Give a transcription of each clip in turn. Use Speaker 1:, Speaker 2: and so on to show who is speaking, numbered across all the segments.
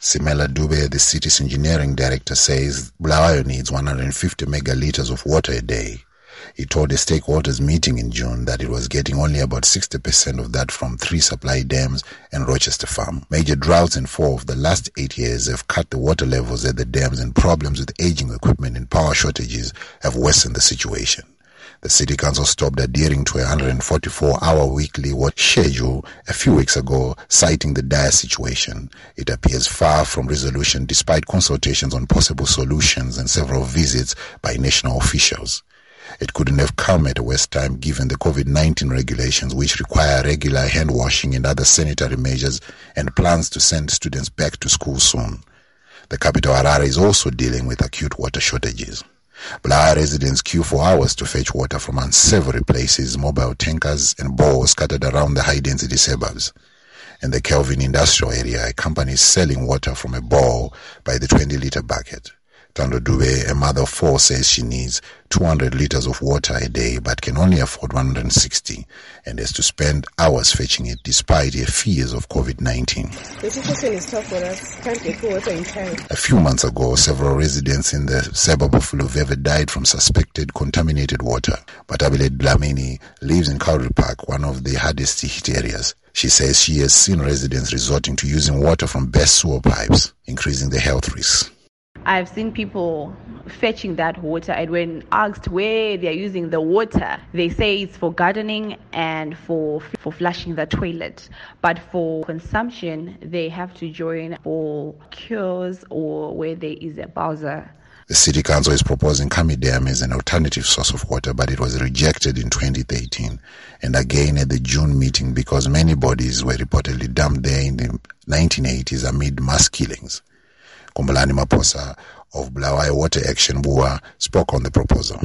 Speaker 1: Simela Dube, the city's engineering director, says Bulawayo needs 150 megaliters of water a day. He told a stakeholders meeting in June that it was getting only about 60% of that from 3 supply dams and Rochester Farm. Major droughts in 4 of the last 8 years have cut the water levels at the dams, and problems with aging equipment and power shortages have worsened the situation. The City Council stopped adhering to a 144-hour weekly water schedule a few weeks ago, citing the dire situation. It appears far from resolution despite consultations on possible solutions and several visits by national officials. It couldn't have come at a worse time given the COVID-19 regulations, which require regular hand washing and other sanitary measures, and plans to send students back to school soon. The capital, Harare, is also dealing with acute water shortages. Bulawayo residents queue for hours to fetch water from unsavory places, mobile tankers and bores scattered around the high-density suburbs. In the Kelvin industrial area, a company is selling water from a bore by the 20-liter bucket. Tando Dube, a mother of 4, says she needs 200 liters of water a day but can only afford 160 and has to spend hours fetching it despite her fears of COVID-19.
Speaker 2: The situation is tough for us. Can't get water in time.
Speaker 1: A few months ago, several residents in the suburb of Luveve died from suspected contaminated water. But Abile Dlamini lives in Kauri Park, one of the hardest hit areas. She says she has seen residents resorting to using water from best sewer pipes, increasing the health risks.
Speaker 3: I've seen people fetching that water, and when asked where they're using the water, they say it's for gardening and for flushing the toilet. But for consumption, they have to join for cures or where there is a bowser.
Speaker 1: The City Council is proposing Kami Dam as an alternative source of water, but it was rejected in 2013 and again at the June meeting because many bodies were reportedly dumped there in the 1980s amid mass killings. Kumbulani Maposa of Bulawayo Water Action Bua spoke on the proposal.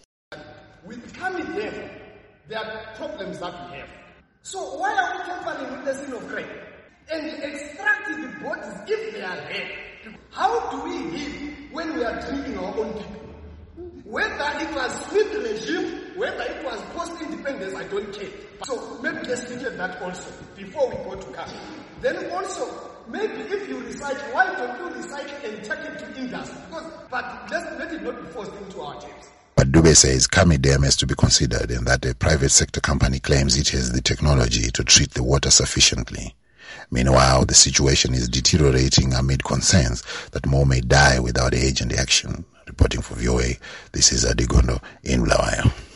Speaker 4: With Kami Dam, there are problems that we have. So why are we tampering with the sin of crime and extracting the bodies if they are there? How do we live when we are drinking our own people? Whether it was Smith regime, whether it was post-independence, I don't care. So maybe let's look at that also before we go to Kami. Then also, maybe if you recycle, why don't you recycle and take it to industry? But let it not be forced into our jails.
Speaker 1: But Dube says Kami Dam has to be considered and that a private sector company claims it has the technology to treat the water sufficiently. Meanwhile, the situation is deteriorating amid concerns that more may die without urgent action. Reporting for VOA, this is Adigondo in Bulawayo.